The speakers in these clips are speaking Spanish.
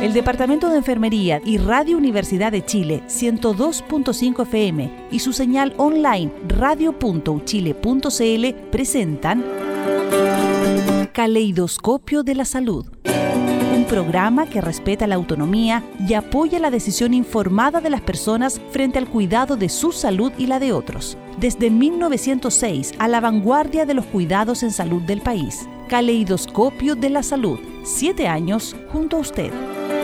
El Departamento de Enfermería y Radio Universidad de Chile 102.5 FM y su señal online radio.uchile.cl presentan Caleidoscopio de la Salud, un programa que respeta la autonomía y apoya la decisión informada de las personas frente al cuidado de su salud y la de otros. Desde 1906 a la vanguardia de los cuidados en salud del país. Caleidoscopio de la Salud, 7 años junto a usted.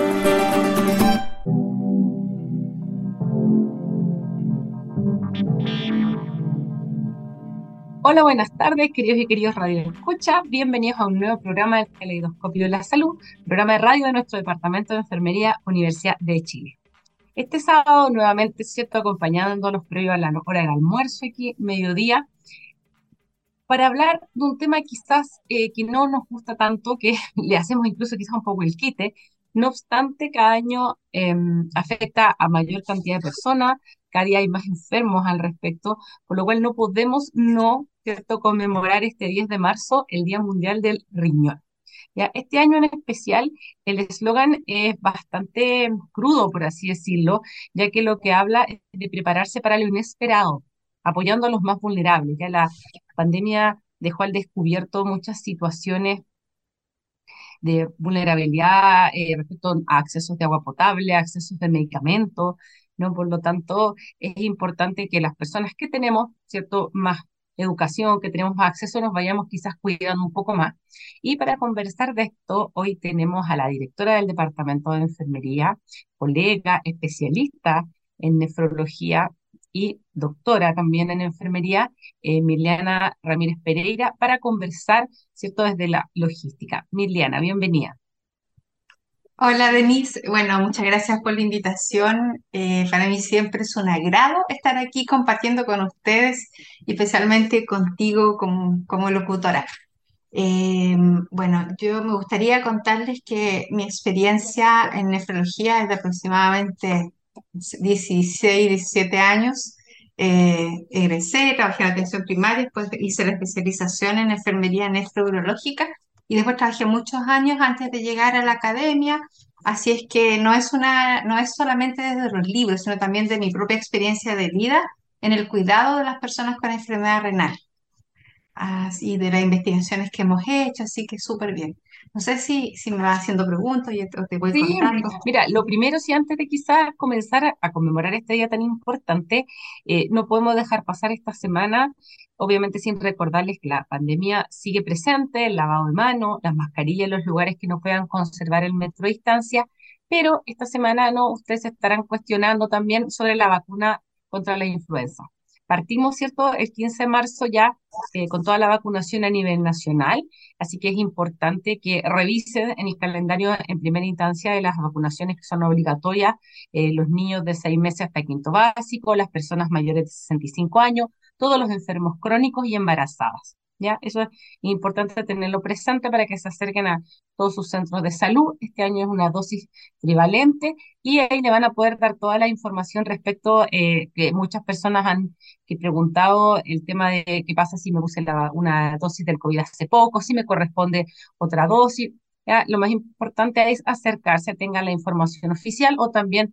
Hola, buenas tardes, queridos y queridos Radio Escucha. Bienvenidos a un nuevo programa del Caleidoscopio de la Salud, programa de radio de nuestro Departamento de Enfermería, Universidad de Chile. Este sábado, nuevamente, ¿cierto?, acompañándolos previo a la hora del almuerzo aquí, mediodía, para hablar de un tema quizás que no nos gusta tanto, que le hacemos incluso quizás un poco el quite. No obstante, cada año afecta a mayor cantidad de personas, cada día hay más enfermos al respecto, por lo cual no podemos ¿cierto?, conmemorar este 10 de marzo, el Día Mundial del Riñón. Ya, este año en especial, el eslogan es bastante crudo, por así decirlo, ya que lo que habla es de prepararse para lo inesperado, apoyando a los más vulnerables. Ya la pandemia dejó al descubierto muchas situaciones de vulnerabilidad respecto a accesos de agua potable, accesos de medicamentos, ¿no? Por lo tanto, es importante que las personas que tenemos, ¿cierto?, más educación, que tenemos más acceso, nos vayamos quizás cuidando un poco más. Y para conversar de esto, hoy tenemos a la directora del Departamento de Enfermería, colega, especialista en nefrología y doctora también en enfermería, Mirliana Ramírez Pereira, para conversar, ¿cierto?, desde la logística. Mirliana, bienvenida. Hola Denise, bueno, muchas gracias por la invitación. Para mí siempre es un agrado estar aquí compartiendo con ustedes y especialmente contigo como locutora. Eh, bueno, yo me gustaría contarles que mi experiencia en nefrología es de aproximadamente 16, 17 años. Egresé, trabajé en atención primaria, después hice la especialización en enfermería nefrourológica y después trabajé muchos años antes de llegar a la academia. Así es que no es solamente desde los libros, sino también de mi propia experiencia de vida en el cuidado de las personas con enfermedad renal, así de las investigaciones que hemos hecho, así que súper bien. No sé si me vas haciendo preguntas y te voy Sí, contando. mira, lo primero, si antes de quizás comenzar a conmemorar este día tan importante, no podemos dejar pasar esta semana, obviamente sin recordarles que la pandemia sigue presente, el lavado de manos, las mascarillas en los lugares que no puedan conservar el metro de distancia, pero esta semana no, ustedes se estarán cuestionando también sobre la vacuna contra la influenza. Partimos, ¿cierto?, el 15 de marzo ya con toda la vacunación a nivel nacional. Así que es importante que revisen en el calendario en primera instancia de las vacunaciones que son obligatorias, los niños de 6 meses hasta quinto básico, las personas mayores de 65 años, todos los enfermos crónicos y embarazadas. ¿Ya? Eso es importante tenerlo presente para que se acerquen a todos sus centros de salud. Este año es una dosis trivalente y ahí le van a poder dar toda la información respecto que muchas personas han preguntado el tema de qué pasa si me puse una dosis del COVID hace poco, si me corresponde otra dosis. ¿Ya? Lo más importante es acercarse, tengan la información oficial o también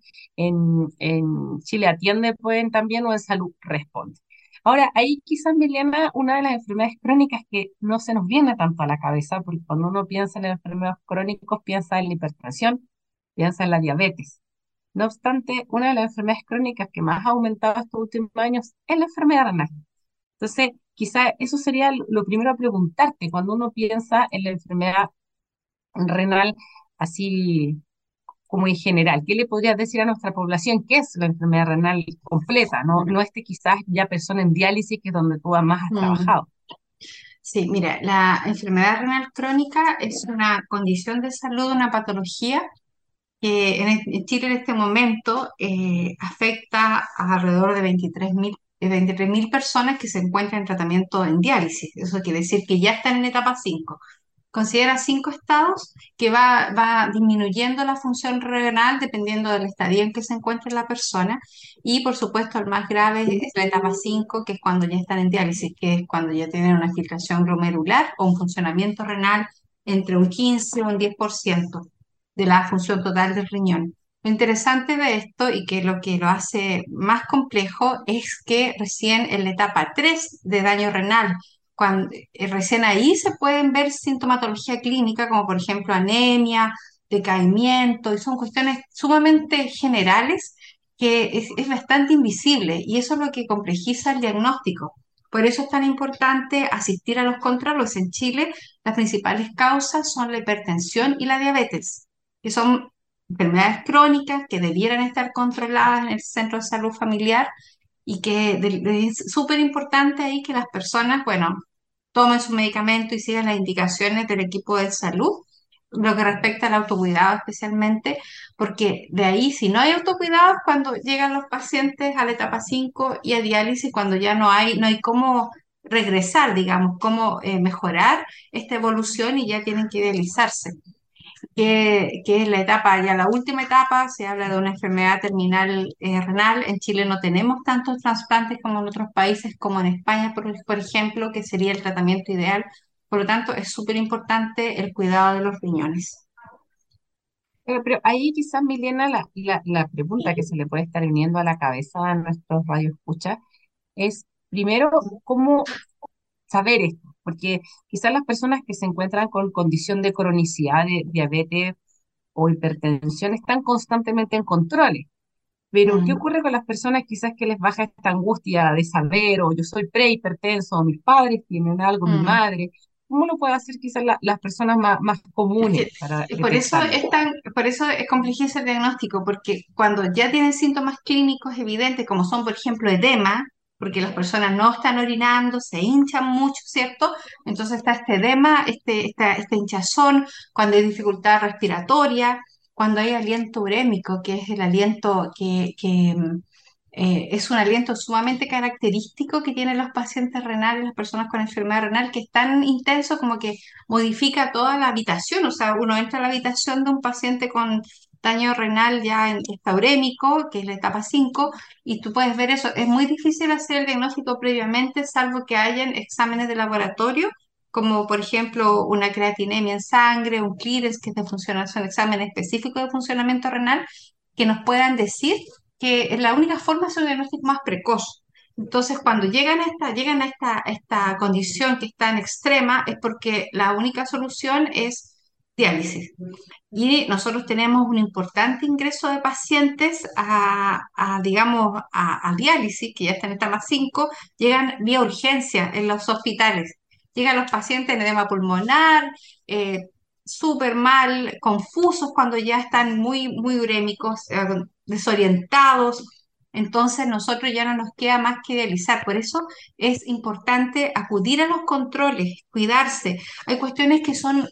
en Chile Atiende pueden también o en Salud Responde. Ahora, ahí quizás, Milena, una de las enfermedades crónicas que no se nos viene tanto a la cabeza, porque cuando uno piensa en enfermedades crónicas, piensa en la hipertensión, piensa en la diabetes. No obstante, una de las enfermedades crónicas que más ha aumentado estos últimos años es la enfermedad renal. Entonces, quizá eso sería lo primero a preguntarte cuando uno piensa en la enfermedad renal así como en general. ¿Qué le podrías decir a nuestra población qué es la enfermedad renal completa? No quizás ya persona en diálisis, que es donde tú más has Mm. trabajado. Sí, mira, la enfermedad renal crónica es una condición de salud, una patología que en Chile en este momento afecta a alrededor de 23.000 personas que se encuentran en tratamiento en diálisis. Eso quiere decir que ya están en etapa 5. Considera 5 estados que va disminuyendo la función renal dependiendo del estadio en que se encuentre la persona. Y por supuesto, el más grave es la etapa 5, que es cuando ya están en diálisis, que es cuando ya tienen una filtración glomerular o un funcionamiento renal entre un 15 o un 10%. de la función total del riñón. Lo interesante de esto y que lo hace más complejo es que recién en la etapa 3 de daño renal, cuando, recién ahí se pueden ver sintomatología clínica como por ejemplo anemia, decaimiento, y son cuestiones sumamente generales que es bastante invisible y eso es lo que complejiza el diagnóstico. Por eso es tan importante asistir a los controles. En Chile, las principales causas son la hipertensión y la diabetes, que son enfermedades crónicas que debieran estar controladas en el centro de salud familiar y que es súper importante ahí que las personas, bueno, tomen su medicamento y sigan las indicaciones del equipo de salud, lo que respecta al autocuidado especialmente, porque de ahí, si no hay autocuidado, es cuando llegan los pacientes a la etapa 5 y a diálisis, cuando ya no hay cómo regresar, digamos, cómo mejorar esta evolución y ya tienen que dializarse que es la etapa, ya la última etapa, se habla de una enfermedad terminal renal. En Chile no tenemos tantos trasplantes como en otros países, como en España, por ejemplo, que sería el tratamiento ideal. Por lo tanto, es súper importante el cuidado de los riñones. Pero ahí quizás, Milena, la pregunta que se le puede estar viniendo a la cabeza a nuestros radioescuchas es, primero, ¿cómo saber esto? Porque quizás las personas que se encuentran con condición de cronicidad, de diabetes o hipertensión, están constantemente en controles. Pero, ¿qué Mm, ocurre con las personas quizás que les baja esta angustia de saber, o yo soy prehipertenso, o mis padres tienen algo, mi mm. madre? ¿Cómo lo pueden hacer quizás las personas más Es comunes que para por eso detectarlo? por eso es complejo el diagnóstico, porque cuando ya tienen síntomas clínicos evidentes, como son, por ejemplo, edema, porque las personas no están orinando, se hinchan mucho, ¿cierto? Entonces está este edema, este hinchazón, cuando hay dificultad respiratoria, cuando hay aliento urémico, que es el aliento es un aliento sumamente característico que tienen los pacientes renales, las personas con enfermedad renal, que es tan intenso como que modifica toda la habitación, o sea, uno entra a la habitación de un paciente con daño renal ya en estado urémico, que es la etapa 5 y tú puedes ver eso. Es muy difícil hacer el diagnóstico previamente, salvo que hayan exámenes de laboratorio, como por ejemplo una creatinemia en sangre, un clearance, que es de funcionación, son exámenes específicos de funcionamiento renal, que nos puedan decir que la única forma es un diagnóstico más precoz. Entonces, cuando llegan a esta condición que es tan extrema, es porque la única solución es diálisis. Y nosotros tenemos un importante ingreso de pacientes digamos, a diálisis, que ya están en etapa 5 llegan vía urgencia en los hospitales. Llegan los pacientes en edema pulmonar, eh, súper mal, confusos cuando ya están muy urémicos, desorientados. Entonces, nosotros ya no nos queda más que dializar. Por eso es importante acudir a los controles, cuidarse. Hay cuestiones que son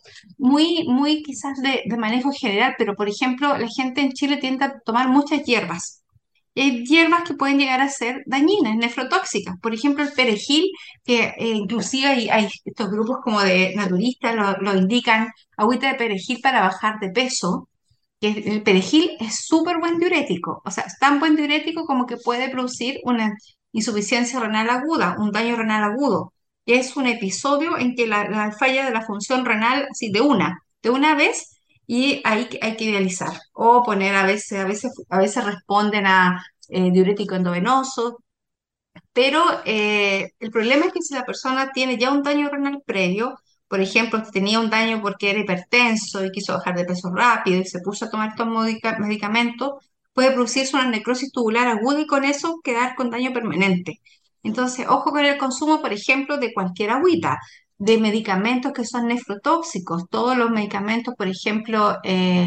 muy quizás de manejo general, pero por ejemplo, la gente en Chile tiende a tomar muchas hierbas. Y hay hierbas que pueden llegar a ser dañinas, nefrotóxicas. Por ejemplo, el perejil, que inclusive hay estos grupos como de naturistas lo indican, agüita de perejil para bajar de peso, que el perejil es súper buen diurético. O sea, es tan buen diurético como que puede producir una insuficiencia renal aguda, un daño renal agudo, que es un episodio en que la falla de la función renal, así de una vez, y ahí hay que dializar. O poner a veces responden a diurético endovenoso, pero el problema es que si la persona tiene ya un daño renal previo, por ejemplo, si tenía un daño porque era hipertenso y quiso bajar de peso rápido y se puso a tomar estos medicamentos, puede producirse una necrosis tubular aguda y con eso quedar con daño permanente. Entonces, ojo con el consumo, por ejemplo, de cualquier agüita, de medicamentos que son nefrotóxicos. Todos los medicamentos, por ejemplo,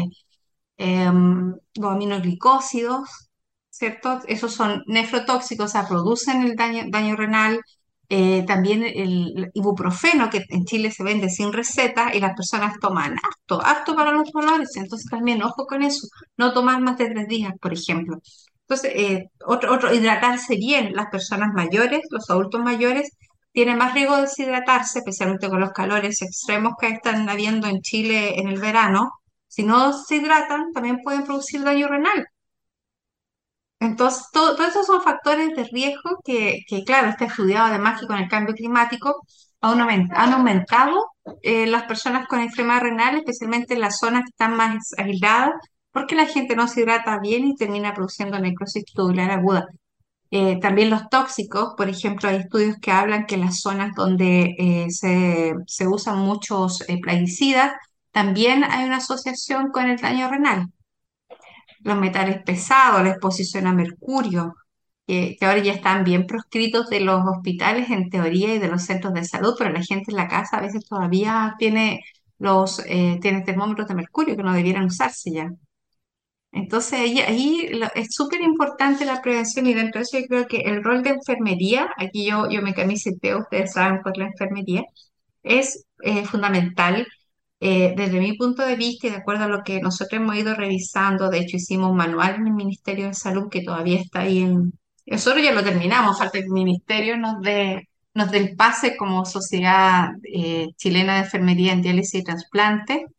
los aminoglicósidos, ¿cierto? Esos son nefrotóxicos, o sea, producen el daño renal. También el ibuprofeno, que en Chile se vende sin receta y las personas toman harto para los dolores. Entonces también, ojo con eso, no tomar más de 3 días, por ejemplo. Entonces, hidratarse bien. Las personas mayores, los adultos mayores, tienen más riesgo de deshidratarse, especialmente con los calores extremos que están habiendo en Chile en el verano. Si no se hidratan, también pueden producir daño renal. Entonces, todos esos son factores de riesgo claro, está estudiado además que con el cambio climático han aumentado las personas con enfermedad renal, especialmente en las zonas que están más aisladas, porque la gente no se hidrata bien y termina produciendo necrosis tubular aguda. También los tóxicos, por ejemplo, hay estudios que hablan que en las zonas donde se usan muchos plaguicidas, también hay una asociación con el daño renal. Los metales pesados, la exposición a mercurio, que ahora ya están bien proscritos de los hospitales en teoría y de los centros de salud, pero la gente en la casa a veces todavía tiene termómetros de mercurio que no debieran usarse ya. Entonces es súper importante la prevención y dentro de eso yo creo que el rol de enfermería, aquí yo me camiseteo, ustedes saben por la enfermería, es fundamental. Desde mi punto de vista y de acuerdo a lo que nosotros hemos ido revisando, de hecho hicimos un manual en el Ministerio de Salud que todavía está ahí en... Nosotros ya lo terminamos, falta que el Ministerio nos dé el pase como Sociedad Chilena de Enfermería en Diálisis y Trasplante.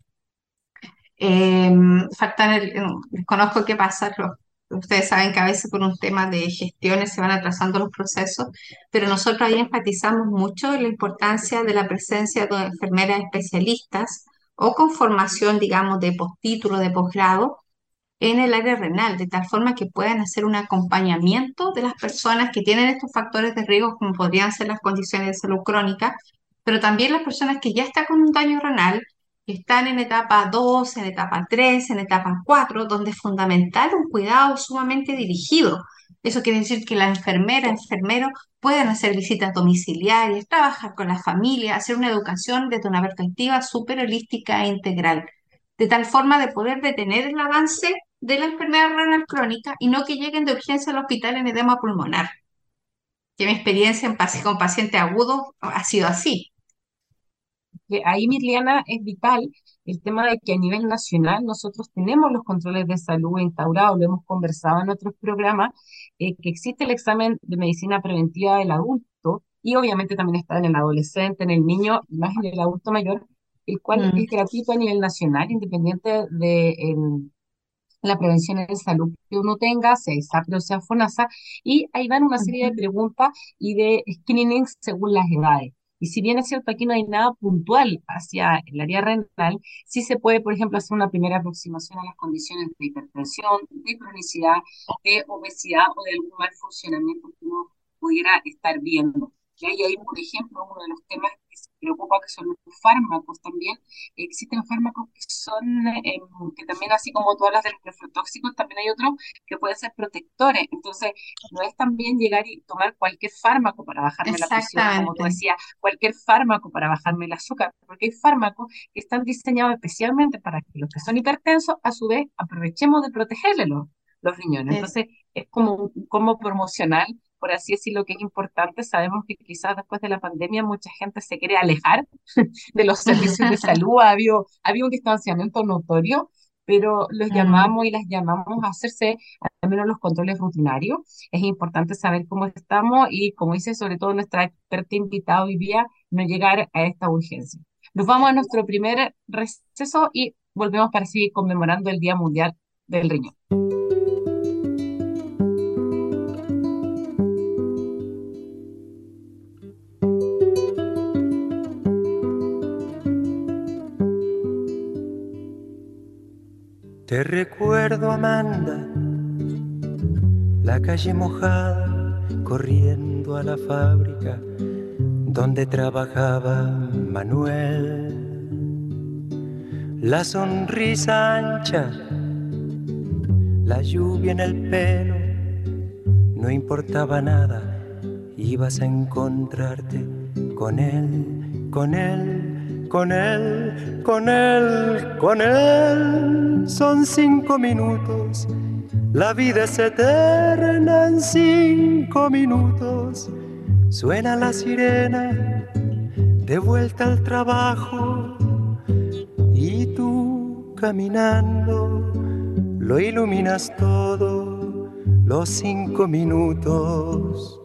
Eh, desconozco qué pasa, ustedes saben que a veces por un tema de gestiones se van atrasando los procesos, pero nosotros ahí enfatizamos mucho la importancia de la presencia de enfermeras especialistas o con formación, digamos, de postítulo, de posgrado en el área renal, de tal forma que puedan hacer un acompañamiento de las personas que tienen estos factores de riesgo, como podrían ser las condiciones de salud crónica, pero también las personas que ya están con un daño renal, que están en etapa 2, en etapa 3, en etapa 4, donde es fundamental un cuidado sumamente dirigido. Eso quiere decir que la enfermera, enfermero puedan hacer visitas domiciliarias, trabajar con la familia, hacer una educación desde una perspectiva súper holística e integral, de tal forma de poder detener el avance de la enfermedad renal crónica y no que lleguen de urgencia al hospital en edema pulmonar, que mi experiencia con pacientes agudos ha sido así. Que ahí, Mirliana, es vital el tema de que a nivel nacional nosotros tenemos los controles de salud instaurados, lo hemos conversado en otros programas, que existe el examen de medicina preventiva del adulto y obviamente también está en el adolescente, en el niño, y más en el adulto mayor, el cual Mm, es gratuito a nivel nacional, independiente de la prevención en salud que uno tenga, sea ISAPRE o sea FONASA, y ahí van una serie de ujú. preguntas y de screening según las edades. Y si bien es cierto, aquí no hay nada puntual hacia el área renal, sí se puede, por ejemplo, hacer una primera aproximación a las condiciones de hipertensión, de cronicidad, de obesidad o de algún mal funcionamiento que uno pudiera estar viendo. Y ahí, por ejemplo, uno de los temas que se preocupa, que son los fármacos también. Existen fármacos que son, que también, así como tú hablas de los nefrotóxicos, también hay otros que pueden ser protectores. Entonces, no es también llegar y tomar cualquier fármaco para bajarme la presión, como tú Exactamente, decías, cualquier fármaco para bajarme el azúcar, porque hay fármacos que están diseñados especialmente para que los que son hipertensos, a su vez, aprovechemos de protegerle los riñones. es, Entonces, es como un combo promocional, por así decirlo, que es importante. Sabemos que quizás después de la pandemia mucha gente se quiere alejar de los servicios de salud, ha habido un distanciamiento notorio, pero los Mm, llamamos y las llamamos a hacerse al menos los controles rutinarios. Es importante saber cómo estamos y, como dice sobre todo nuestra experta invitada hoy día, no llegar a esta urgencia. Nos vamos a nuestro primer receso y volvemos para seguir conmemorando el Día Mundial del Riñón. Te recuerdo, Amanda, la calle mojada, corriendo a la fábrica donde trabajaba Manuel. La sonrisa ancha, la lluvia en el pelo, no importaba nada, ibas a encontrarte con él, con él, con él, con él, con él. Son 5 minutos, la vida es eterna en 5 minutos. Suena la sirena, de vuelta al trabajo, y tú caminando lo iluminas todo. Los 5 minutos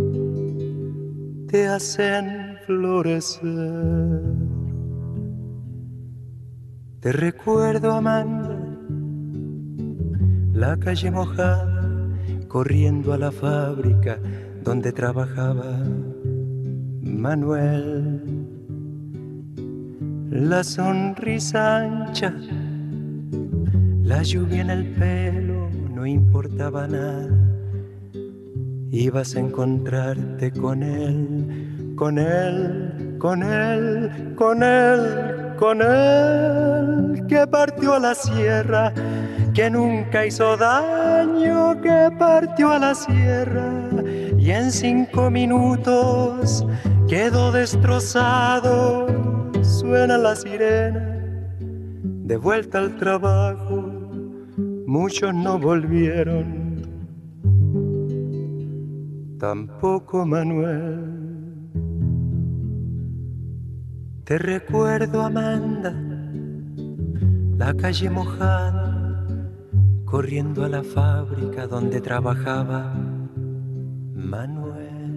te hacen florecer. Te recuerdo, Amanda, la calle mojada, corriendo a la fábrica donde trabajaba Manuel. la sonrisa ancha, la lluvia en el pelo, no importaba nada. Ibas a encontrarte con él, con él, con él, con él, con él, que partió a la sierra, que nunca hizo daño, que partió a la sierra y en 5 minutos quedó destrozado. Suena la sirena, de vuelta al trabajo, muchos no volvieron. Tampoco Manuel. Te recuerdo, Amanda, la calle mojada, corriendo a la fábrica donde trabajaba Manuel.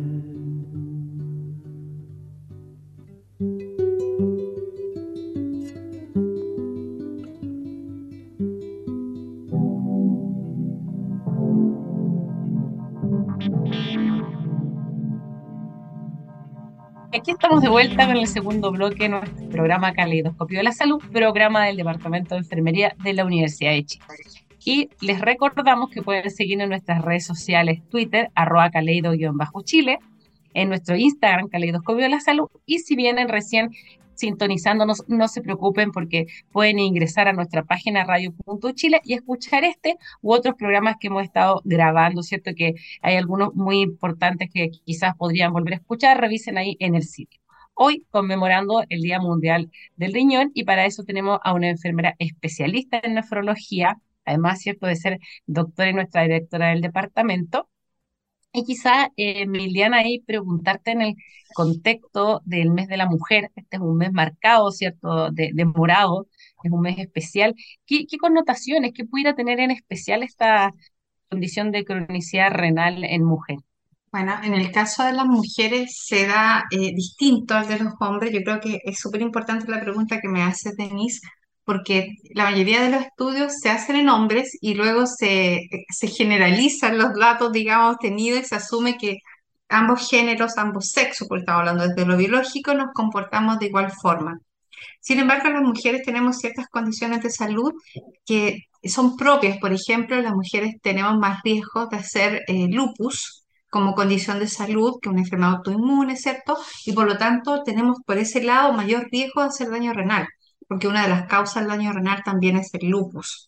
Aquí estamos de vuelta con el segundo bloque de nuestro programa Caleidoscopio de la Salud, programa del Departamento de Enfermería de la Universidad de Chile. Y les recordamos que pueden seguirnos en nuestras redes sociales, Twitter, @caleido_chile, en nuestro Instagram, Caleidoscopio de la Salud, y si vienen recién sintonizándonos, no se preocupen porque pueden ingresar a nuestra página radio.chile y escuchar este u otros programas que hemos estado grabando, ¿cierto? Que hay algunos muy importantes que quizás podrían volver a escuchar, revisen ahí en el sitio. Hoy conmemorando el Día Mundial del Riñón y para eso tenemos a una enfermera especialista en nefrología, además, ¿cierto?, de ser doctora y nuestra directora del departamento. Y quizá, Emiliana, ahí preguntarte en el contexto del mes de la mujer, este es un mes marcado, ¿cierto?, de morado, es un mes especial. ¿Qué connotaciones, qué pudiera tener en especial esta condición de cronicidad renal en mujer? Bueno, en el caso de las mujeres se da distinto al de los hombres. Yo creo que es súper importante la pregunta que me hace Denise, porque la mayoría de los estudios se hacen en hombres y luego se generalizan los datos, digamos, obtenidos y se asume que ambos géneros, ambos sexos, porque estamos hablando desde lo biológico, nos comportamos de igual forma. Sin embargo, las mujeres tenemos ciertas condiciones de salud que son propias. Por ejemplo, las mujeres tenemos más riesgo de hacer lupus como condición de salud que una enfermedad autoinmune, ¿cierto? Y por lo tanto tenemos por ese lado mayor riesgo de hacer daño renal, porque una de las causas del daño renal también es el lupus.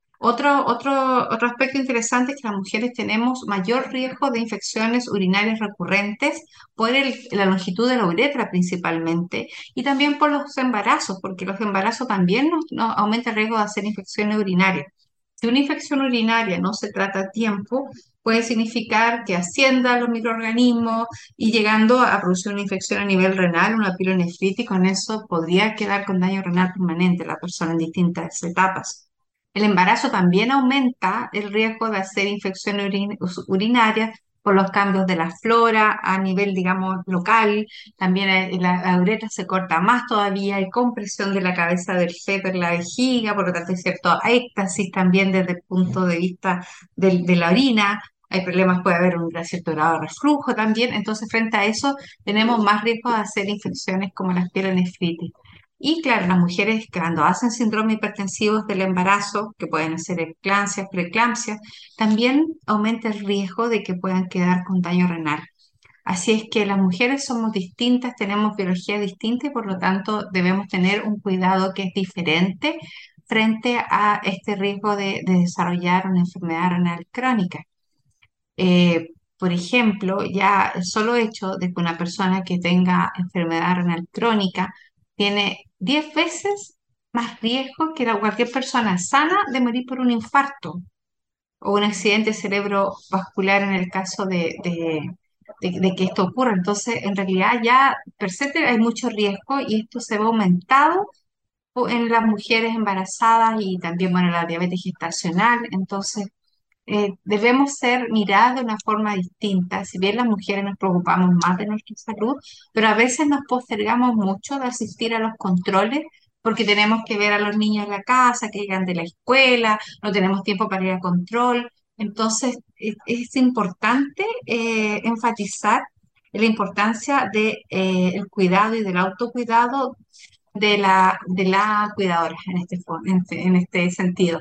Otro aspecto interesante es que las mujeres tenemos mayor riesgo de infecciones urinarias recurrentes por la longitud de la uretra principalmente y también por los embarazos, porque los embarazos también nos aumenta el riesgo de hacer infecciones urinarias. Si una infección urinaria no se trata a tiempo, puede significar que ascienda los microorganismos y llegando a producir una infección a nivel renal, una pielonefritis, con eso podría quedar con daño renal permanente la persona en distintas etapas. El embarazo también aumenta el riesgo de hacer infecciones urinarias por los cambios de la flora a nivel, digamos, local. También la uretra se corta más todavía, hay compresión de la cabeza del feto en la vejiga, por lo tanto hay cierto éxtasis también desde el punto de vista de la orina. Hay problemas, puede haber un cierto grado de reflujo también. Entonces, frente a eso, tenemos más riesgo de hacer infecciones como las pielonefritis. Y claro, las mujeres cuando hacen síndrome hipertensivos del embarazo, que pueden ser eclampsias, preeclampsias, también aumenta el riesgo de que puedan quedar con daño renal. Así es que las mujeres somos distintas, tenemos biología distinta y por lo tanto debemos tener un cuidado que es diferente frente a este riesgo de desarrollar una enfermedad renal crónica. Por ejemplo, ya el solo hecho de que una persona que tenga enfermedad renal crónica tiene 10 veces más riesgo que cualquier persona sana de morir por un infarto o un accidente cerebrovascular en el caso de que esto ocurra. Entonces, en realidad ya per se hay mucho riesgo y esto se ve aumentado en las mujeres embarazadas y también, bueno, la diabetes gestacional. Entonces, debemos ser miradas de una forma distinta. Si bien las mujeres nos preocupamos más de nuestra salud, pero a veces nos postergamos mucho de asistir a los controles porque tenemos que ver a los niños en la casa, que llegan de la escuela, no tenemos tiempo para ir a control. Entonces, es importante enfatizar la importancia del cuidado y del autocuidado de la cuidadora en este sentido.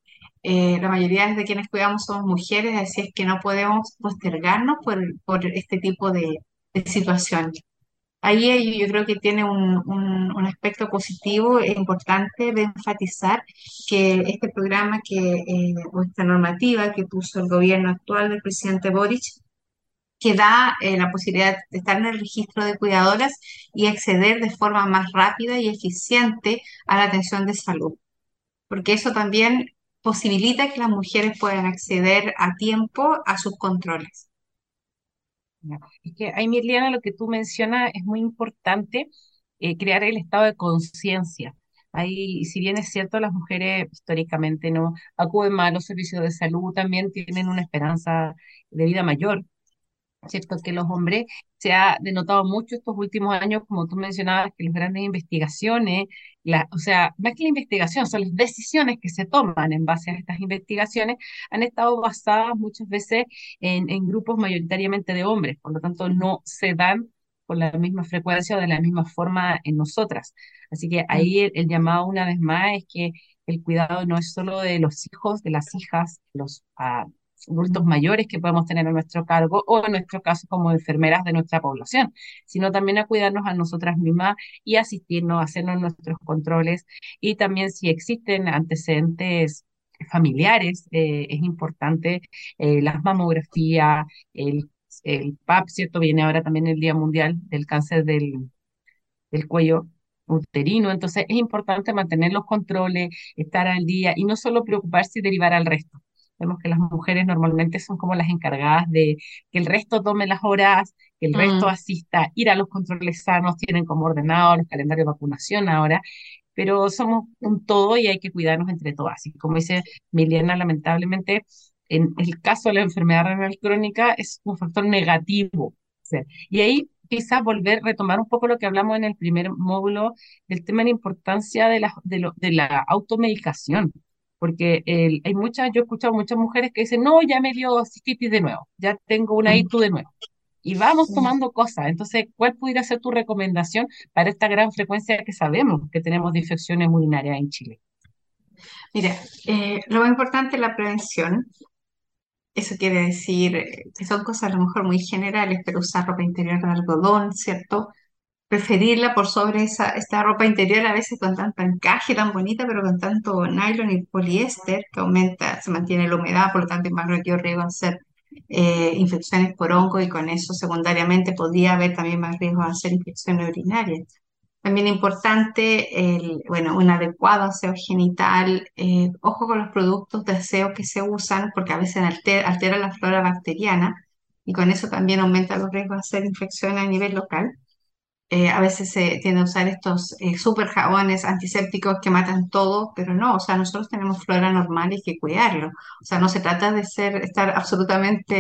La mayoría de quienes cuidamos somos mujeres, así es que no podemos postergarnos por este tipo de situaciones. Ahí yo creo que tiene un aspecto positivo e importante de enfatizar que este programa o esta normativa que puso el gobierno actual del presidente Boric, que da la posibilidad de estar en el registro de cuidadoras y acceder de forma más rápida y eficiente a la atención de salud, porque eso también posibilita que las mujeres puedan acceder a tiempo a sus controles. Ya. Es que ahí, Mirliana, lo que tú mencionas es muy importante, crear el estado de conciencia. Ahí, si bien es cierto, las mujeres históricamente no acuden más a los servicios de salud, también tienen una esperanza de vida mayor. ¿Cierto? Que los hombres se ha denotado mucho estos últimos años, como tú mencionabas, que las grandes investigaciones, o sea, más que la investigación, son las decisiones que se toman en base a estas investigaciones, han estado basadas muchas veces en grupos mayoritariamente de hombres, por lo tanto no se dan con la misma frecuencia o de la misma forma en nosotras. Así que ahí el llamado una vez más es que el cuidado no es solo de los hijos, de las hijas, los adultos mayores que podemos tener a nuestro cargo o en nuestro caso como enfermeras de nuestra población, sino también a cuidarnos a nosotras mismas y asistirnos, hacernos nuestros controles y también si existen antecedentes familiares, es importante las mamografías, el PAP, ¿cierto? Viene ahora también el Día Mundial del Cáncer del cuello uterino, entonces es importante mantener los controles, estar al día y no solo preocuparse y derivar al resto. Vemos que las mujeres normalmente son como las encargadas de que el resto tome las horas, que el resto Mm. asista, ir a los controles sanos, tienen como ordenado los calendarios de vacunación ahora, pero somos un todo y hay que cuidarnos entre todas. Y como dice Miliana, lamentablemente, en el caso de la enfermedad renal crónica es un factor negativo. O sea, y ahí quizás volver, retomar un poco lo que hablamos en el primer módulo del tema de la importancia de la automedicación. Porque hay muchas, yo he escuchado muchas mujeres que dicen, no, ya me dio cistitis de nuevo, ya tengo una ITU de nuevo. Y vamos tomando cosas. Entonces, ¿cuál pudiera ser tu recomendación para esta gran frecuencia que sabemos que tenemos de infecciones urinarias en Chile? Mira, lo más importante es la prevención. Eso quiere decir que son cosas a lo mejor muy generales, pero usar ropa interior de algodón, ¿cierto? Preferirla por sobre esta ropa interior a veces con tanto encaje tan bonita, pero con tanto nylon y poliéster que aumenta, se mantiene la humedad, por lo tanto es más riesgo de hacer infecciones por hongo y con eso secundariamente podría haber también más riesgo de hacer infecciones urinarias. También importante, bueno, un adecuado aseo genital. Ojo con los productos de aseo que se usan, porque a veces altera la flora bacteriana y con eso también aumenta los riesgos de hacer infecciones a nivel local. A veces se tiende a usar estos super jabones antisépticos que matan todo, pero no, o sea, nosotros tenemos flora normal y hay que cuidarlo. O sea, no se trata de estar absolutamente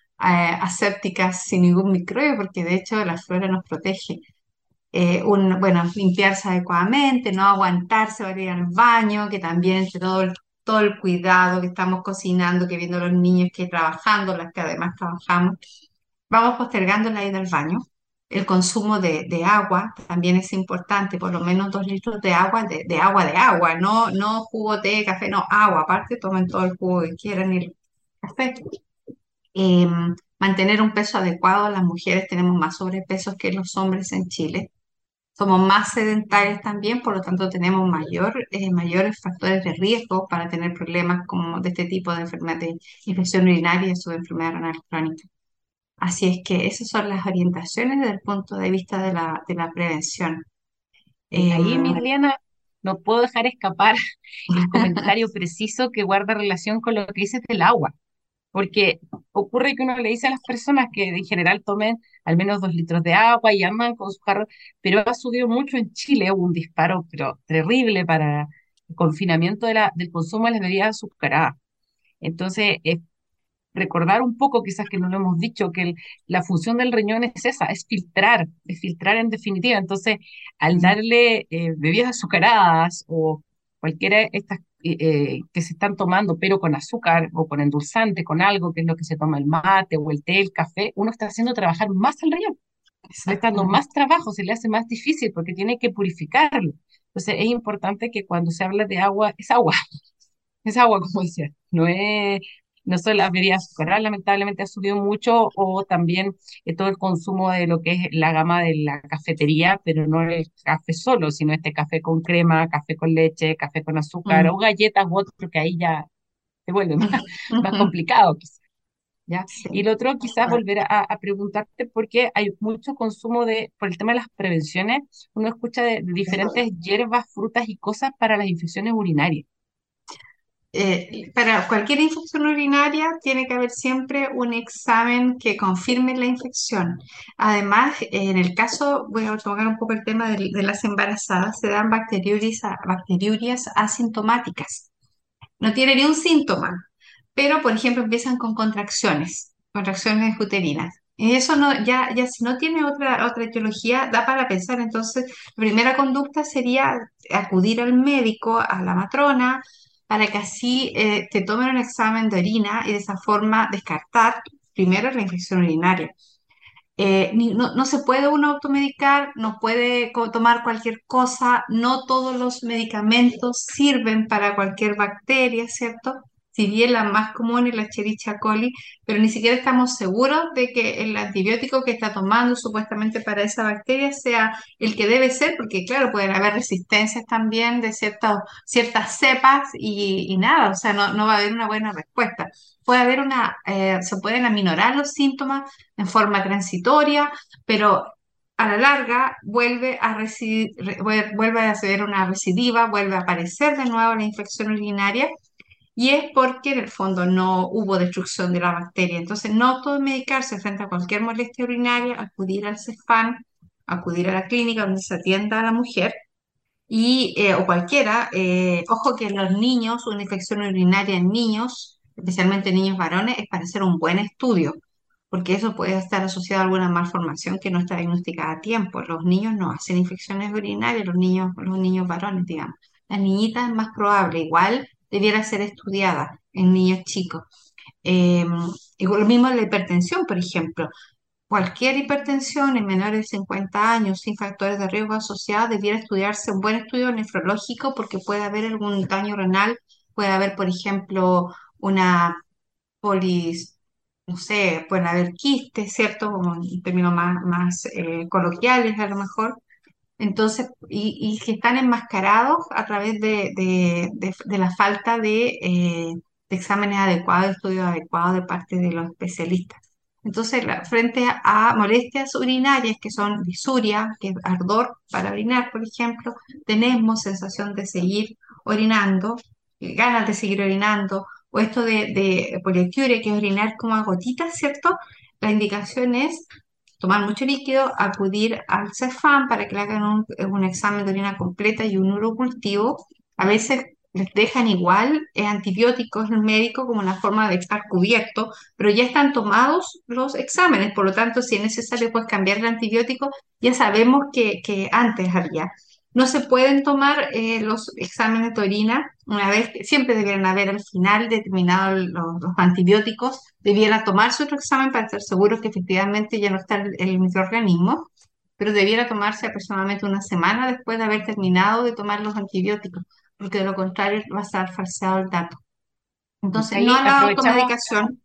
asépticas sin ningún microbio, porque de hecho la flora nos protege. Bueno, limpiarse adecuadamente, no aguantarse para ir al baño, que también entre todo el cuidado que estamos cocinando, que viendo los niños que trabajando, las que además trabajamos, vamos postergando la ida al baño. El consumo de agua también es importante, por lo menos 2 litros de agua, de agua, no jugo, té, café, no, agua, aparte tomen todo el jugo que quieran y el café. Mantener un peso adecuado, las mujeres tenemos más sobrepeso que los hombres en Chile. Somos más sedentarios también, por lo tanto tenemos mayores factores de riesgo para tener problemas como de este tipo de enfermedad de infección urinaria y su enfermedad renal crónica. Así es que esas son las orientaciones desde el punto de vista de la prevención. Y ahí, Em, Emiliana, no puedo dejar escapar el comentario preciso que guarda relación con lo que dices del agua, porque ocurre que uno le dice a las personas que en general tomen al menos 2 litros de agua y andan con su carro, pero ha subido mucho en Chile, hubo un disparo pero terrible para el confinamiento del consumo de las bebidas azucaradas. Entonces, recordar un poco, quizás que no lo hemos dicho, que la función del riñón es esa, es filtrar en definitiva. Entonces, al darle bebidas azucaradas o cualquiera de estas que se están tomando, pero con azúcar o con endulzante, con algo que es lo que se toma el mate o el té, el café, uno está haciendo trabajar más al riñón. le está dando más trabajo, se le hace más difícil porque tiene que purificarlo. Entonces es importante que cuando se habla de agua, es agua, como decía, no solo la bebida azucarada, lamentablemente ha subido mucho, o también todo el consumo de lo que es la gama de la cafetería, pero no el café solo, sino este café con crema, café con leche, café con azúcar, Mm. o galletas u otro, que ahí ya se vuelve más, más Ujú. complicado, quizás. ¿Ya? Sí, Y lo otro, quizás volver a preguntarte, porque hay mucho consumo por el tema de las prevenciones, uno escucha de diferentes hierbas, frutas y cosas para las infecciones urinarias. Para cualquier infección urinaria tiene que haber siempre un examen que confirme la infección. Además, en el caso, voy a tocar un poco el tema de las embarazadas, se dan bacteriurias asintomáticas. No tiene ni un síntoma, pero por ejemplo empiezan con contracciones uterinas. Y eso no, ya si no tiene otra etiología, da para pensar. Entonces, la primera conducta sería acudir al médico, a la matrona, para que así te tomen un examen de orina y de esa forma descartar primero la infección urinaria. No se puede uno automedicar, no puede tomar cualquier cosa, no todos los medicamentos sirven para cualquier bacteria, ¿cierto? Si bien la más común es la Escherichia coli, pero ni siquiera estamos seguros de que el antibiótico que está tomando supuestamente para esa bacteria sea el que debe ser, porque claro, pueden haber resistencias también de ciertas cepas y nada, o sea, no va a haber una buena respuesta. Se pueden aminorar los síntomas en forma transitoria, pero a la larga vuelve a ser una recidiva, vuelve a aparecer de nuevo la infección urinaria y es porque en el fondo no hubo destrucción de la bacteria. Entonces, no automedicarse frente a cualquier molestia urinaria, acudir al CEFAM, acudir a la clínica donde se atienda a la mujer o cualquiera. Ojo que los niños, una infección urinaria en niños, especialmente niños varones, es para hacer un buen estudio, porque eso puede estar asociado a alguna malformación que no está diagnosticada a tiempo. Los niños no hacen infecciones urinarias, los niños varones, digamos. Las niñitas es más probable, igual debiera ser estudiada en niños chicos. Eh, y lo mismo la hipertensión, por ejemplo. Cualquier hipertensión en menores de 50 años sin factores de riesgo asociados debiera estudiarse un buen estudio nefrológico porque puede haber algún daño renal, puede haber, por ejemplo, una polis, no sé, pueden haber quistes, ¿cierto? Como en términos más coloquiales a lo mejor. Entonces, y que están enmascarados a través de la falta de exámenes adecuados, estudios adecuados de parte de los especialistas. Entonces, frente a molestias urinarias que son disuria, que es ardor para orinar, por ejemplo, tenemos sensación de seguir orinando, ganas de seguir orinando, o esto de poliuria, que es orinar como a gotitas, ¿cierto? La indicación es tomar mucho líquido, acudir al CEFAM para que le hagan un examen de orina completa y un urocultivo. A veces les dejan igual antibióticos el médico como una forma de estar cubierto, pero ya están tomados los exámenes, por lo tanto, si es necesario pues cambiar el antibiótico, ya sabemos que antes había. No se pueden tomar los exámenes de orina una vez, siempre debieran haber al final determinado los antibióticos, debiera tomarse otro examen para estar seguros que efectivamente ya no está el microorganismo, pero debiera tomarse aproximadamente una semana después de haber terminado de tomar los antibióticos, porque de lo contrario va a estar falseado el dato. Entonces, no Ahí a la aprovechamos. automedicación.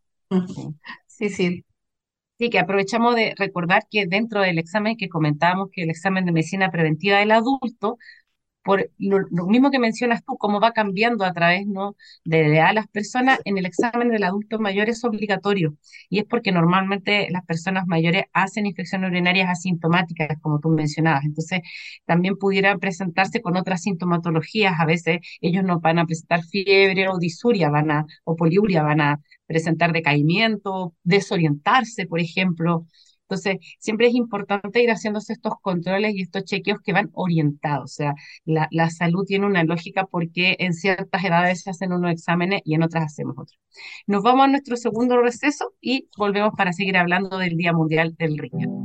Sí, sí. Sí, que aprovechamos de recordar que dentro del examen que comentábamos, que el examen de medicina preventiva del adulto, por lo mismo que mencionas tú, cómo va cambiando a través, ¿no?, de edad a las personas, en el examen del adulto mayor es obligatorio. Y es porque normalmente las personas mayores hacen infecciones urinarias asintomáticas, como tú mencionabas. Entonces, también pudieran presentarse con otras sintomatologías. A veces ellos no van a presentar fiebre o disuria, o poliuria, van a presentar decaimiento, desorientarse, por ejemplo. Entonces, siempre es importante ir haciéndose estos controles y estos chequeos que van orientados. O sea, la salud tiene una lógica porque en ciertas edades se hacen unos exámenes y en otras hacemos otros. Nos vamos a nuestro segundo receso y volvemos para seguir hablando del Día Mundial del Riñón.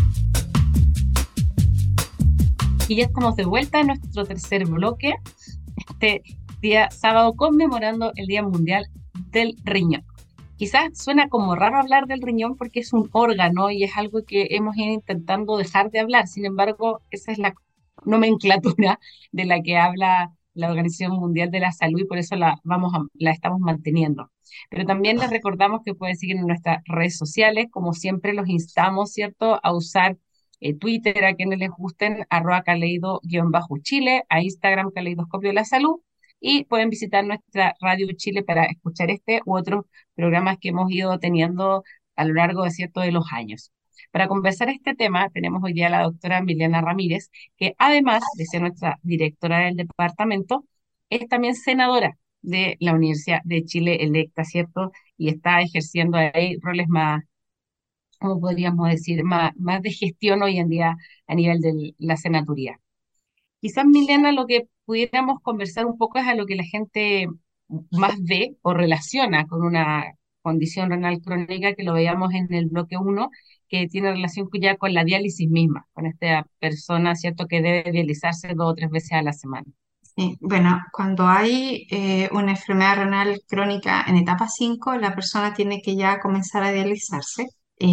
Y ya estamos de vuelta en nuestro tercer bloque este día sábado conmemorando el Día Mundial del Riñón. Quizás suena como raro hablar del riñón porque es un órgano y es algo que hemos ido intentando dejar de hablar. Sin embargo, esa es la nomenclatura de la que habla la Organización Mundial de la Salud y por eso la estamos manteniendo. Pero también les recordamos que pueden seguir en nuestras redes sociales. Como siempre, los instamos, ¿cierto?, a usar Twitter a quienes les gusten, @Caleido_Chile, a Instagram Caleidoscopio de la Salud, y pueden visitar nuestra Radio Chile para escuchar este u otros programas que hemos ido teniendo a lo largo de cierto de los años. Para conversar este tema, tenemos hoy día a la doctora Emiliana Ramírez, que además de ser nuestra directora del departamento, es también senadora de la Universidad de Chile electa, ¿cierto? Y está ejerciendo ahí roles más, ¿cómo podríamos decir?, más de gestión hoy en día a nivel de la senaturía. Quizás, Milena, lo que pudiéramos conversar un poco es a lo que la gente más ve o relaciona con una condición renal crónica, que lo veíamos en el bloque uno, que tiene relación ya con la diálisis misma, con esta persona, ¿cierto?, que debe dializarse 2 o 3 veces a la semana. Sí, bueno, cuando hay una enfermedad renal crónica en etapa 5, la persona tiene que ya comenzar a dializarse.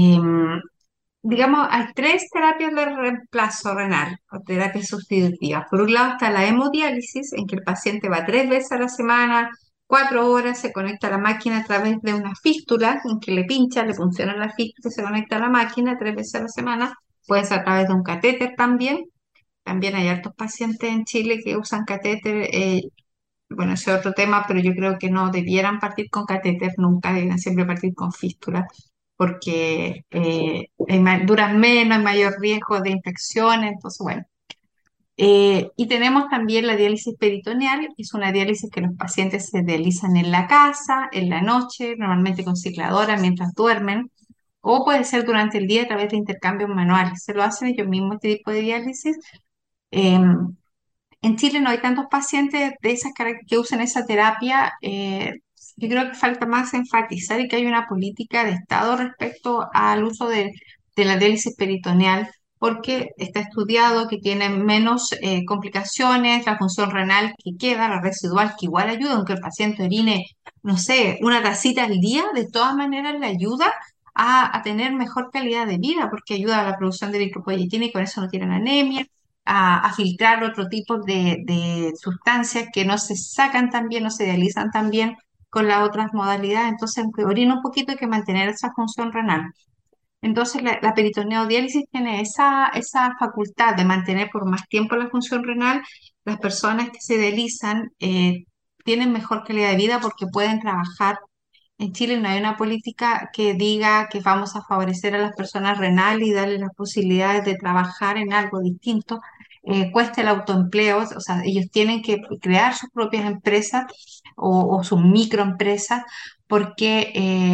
Digamos, hay tres terapias de reemplazo renal o terapias sustitutivas. Por un lado está la hemodiálisis, en que el paciente va 3 veces a la semana, 4 horas, se conecta a la máquina a través de una fístula, en que le pincha, le funciona la fístula, se conecta a la máquina 3 veces a la semana. Puede ser a través de un catéter también. También hay hartos pacientes en Chile que usan catéter. Bueno, ese es otro tema, pero yo creo que no debieran partir con catéter nunca, deben siempre partir con fístula, porque duran menos, hay mayor riesgo de infecciones, entonces bueno. Y tenemos también la diálisis peritoneal, que es una diálisis que los pacientes se dializan en la casa, en la noche, normalmente con cicladora mientras duermen, o puede ser durante el día a través de intercambios manuales. Se lo hacen ellos mismos este tipo de diálisis. Em, en Chile no hay tantos pacientes de esas que usan esa terapia. Yo creo que falta más enfatizar y que hay una política de Estado respecto al uso de la diálisis peritoneal, porque está estudiado que tiene menos complicaciones, la función renal que queda, la residual, que igual ayuda, aunque el paciente orine, no sé, una tacita al día, de todas maneras le ayuda a tener mejor calidad de vida, porque ayuda a la producción de eritropoyetina y con eso no tienen anemia, a filtrar otro tipo de sustancias que no se sacan tan bien, no se dializan tan bien con las otras modalidades. Entonces, aunque orina un poquito, hay que mantener esa función renal. Entonces, la peritoneodiálisis tiene esa facultad de mantener por más tiempo la función renal. Las personas que se dializan tienen mejor calidad de vida porque pueden trabajar. En Chile no hay una política que diga que vamos a favorecer a las personas renales y darles las posibilidades de trabajar en algo distinto. Cuesta el autoempleo, o sea, ellos tienen que crear sus propias empresas o sus microempresas porque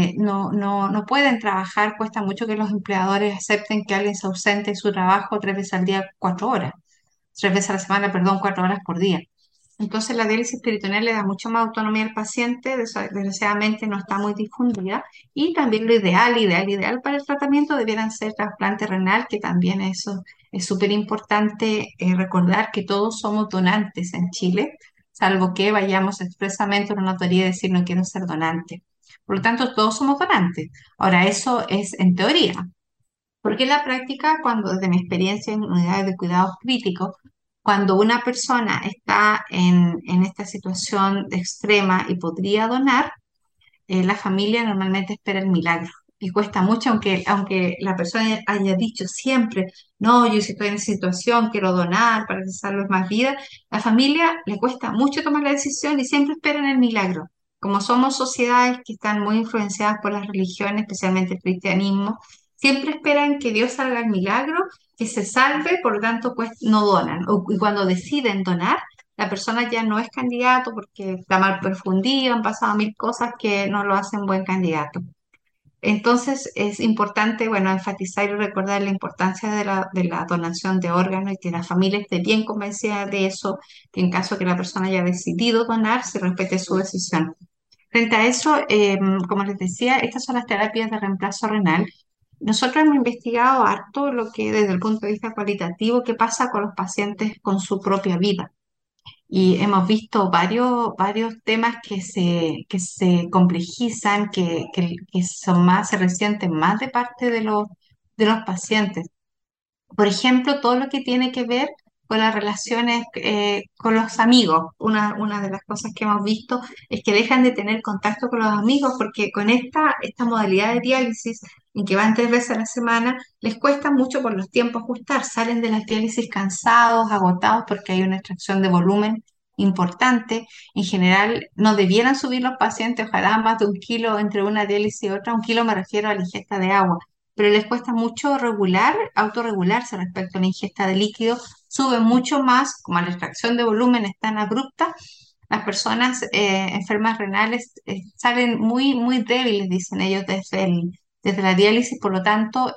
no pueden trabajar. Cuesta mucho que los empleadores acepten que alguien se ausente de su trabajo 3 veces al día, 4 horas, 3 veces a la semana, perdón, 4 horas por día. Entonces la diálisis peritoneal le da mucho más autonomía al paciente, desgraciadamente no está muy difundida, y también lo ideal para el tratamiento debieran ser trasplante renal, que también eso es súper importante recordar que todos somos donantes en Chile, salvo que vayamos expresamente a una notaría y decir no quiero ser donante. Por lo tanto, todos somos donantes. Ahora, eso es en teoría, porque en la práctica, cuando desde mi experiencia en unidades de cuidados críticos, cuando una persona está en esta situación de extrema y podría donar, la familia normalmente espera el milagro. Y cuesta mucho, aunque la persona haya dicho siempre, no, yo si estoy en esa situación, quiero donar para que salve más vidas, la familia le cuesta mucho tomar la decisión y siempre esperan el milagro. Como somos sociedades que están muy influenciadas por las religiones, especialmente el cristianismo, siempre esperan que Dios haga el milagro, que se salve, por lo tanto, pues no donan. Y cuando deciden donar, la persona ya no es candidato porque está mal perfundido, han pasado mil cosas que no lo hacen buen candidato. Entonces es importante, bueno, enfatizar y recordar la importancia de la donación de órganos y que la familia esté bien convencida de eso, que en caso que la persona haya decidido donar, se respete su decisión. Frente a eso, como les decía, estas son las terapias de reemplazo renal. Nosotros hemos investigado harto lo que desde el punto de vista cualitativo, qué pasa con los pacientes con su propia vida. Y hemos visto varios temas que se complejizan, que son más, se resienten más de parte de los pacientes. Por ejemplo, todo lo que tiene que ver con las relaciones con los amigos. Una de las cosas que hemos visto es que dejan de tener contacto con los amigos porque con esta modalidad de diálisis, en que van 3 veces a la semana, les cuesta mucho por los tiempos ajustar. Salen de las diálisis cansados, agotados, porque hay una extracción de volumen importante. En general, no debieran subir los pacientes, ojalá más de 1 kilo entre una diálisis y otra. 1 kilo me refiero a la ingesta de agua, pero les cuesta mucho autorregularse respecto a la ingesta de líquido, sube mucho más, como la extracción de volumen es tan abrupta, las personas enfermas renales salen muy, muy débiles, dicen ellos, desde la diálisis, por lo tanto,